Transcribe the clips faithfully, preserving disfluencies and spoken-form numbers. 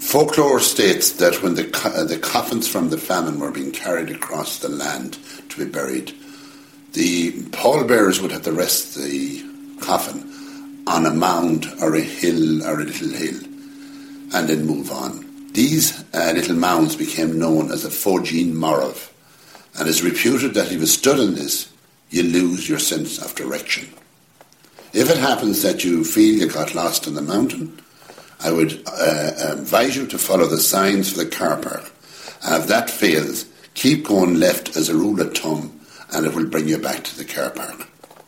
Folklore states that when the, co- the coffins from the famine were being carried across the land to be buried, the pallbearers would have to rest the coffin on a mound or a hill or a little hill and then move on. These uh, little mounds became known as the Fógin Morav, and it's reputed that if you stood in this, you lose your sense of direction. If it happens that you feel you got lost in the mountain, I would uh, advise you to follow the signs for the car park. And if that fails, keep going left as a rule of thumb, and it will bring you back to the car park.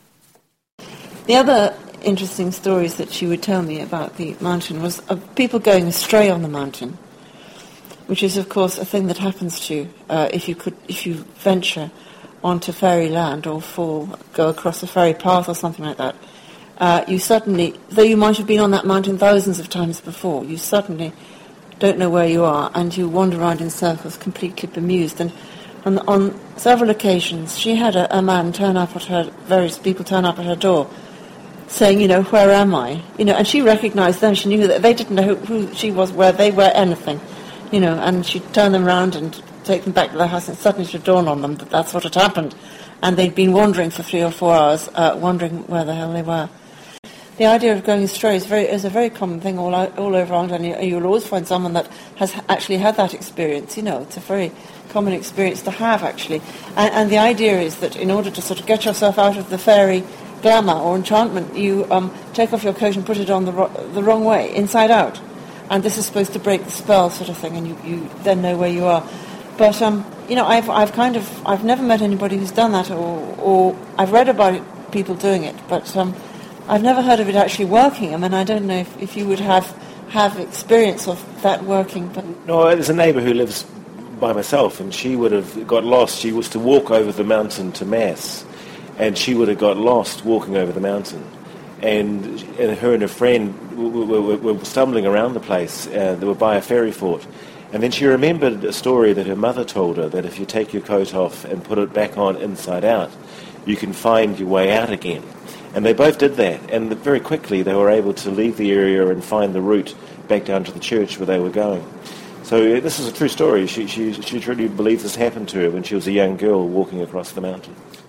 The other interesting stories that she would tell me about the mountain was of people going astray on the mountain, which is, of course, a thing that happens to you uh, if you could, if you venture onto fairy land or fall, go across a fairy path or something like that. Uh, you suddenly, though you might have been on that mountain thousands of times before, you suddenly don't know where you are, and you wander around in circles, completely bemused. And on, on several occasions, she had a, a man turn up at her, various people turn up at her door, saying, you know, where am I? You know, and she recognised them. She knew that they didn't know who, who she was, where they were, anything. You know, and she'd turn them round and take them back to the house, and suddenly it would dawn on them that that's what had happened. And they'd been wandering for three or four hours, uh, wondering where the hell they were. The idea of going astray is, very, is a very common thing all out, all over Ireland, and you, you'll always find someone that has actually had that experience. You know, it's a very common experience to have, actually. And, and the idea is that in order to sort of get yourself out of the fairy glamour or enchantment, you um, take off your coat and put it on the, ro- the wrong way, inside out. And this is supposed to break the spell, sort of thing, and you, you then know where you are. But um, you know, I've I've kind of I've never met anybody who's done that, or or I've read about it, people doing it, but um, I've never heard of it actually working. I mean, I don't know if, if you would have have experience of that working. But no, there's a neighbour who lives by myself, and she would have got lost. She was to walk over the mountain to Mass, and she would have got lost walking over the mountain. And, and her and her friend were, were, were stumbling around the place. Uh, they were by a fairy fort. And then she remembered a story that her mother told her, that if you take your coat off and put it back on inside out, you can find your way out again. And they both did that. And very quickly they were able to leave the area and find the route back down to the church where they were going. So uh, this is a true story. She, she, she truly believes this happened to her when she was a young girl walking across the mountain.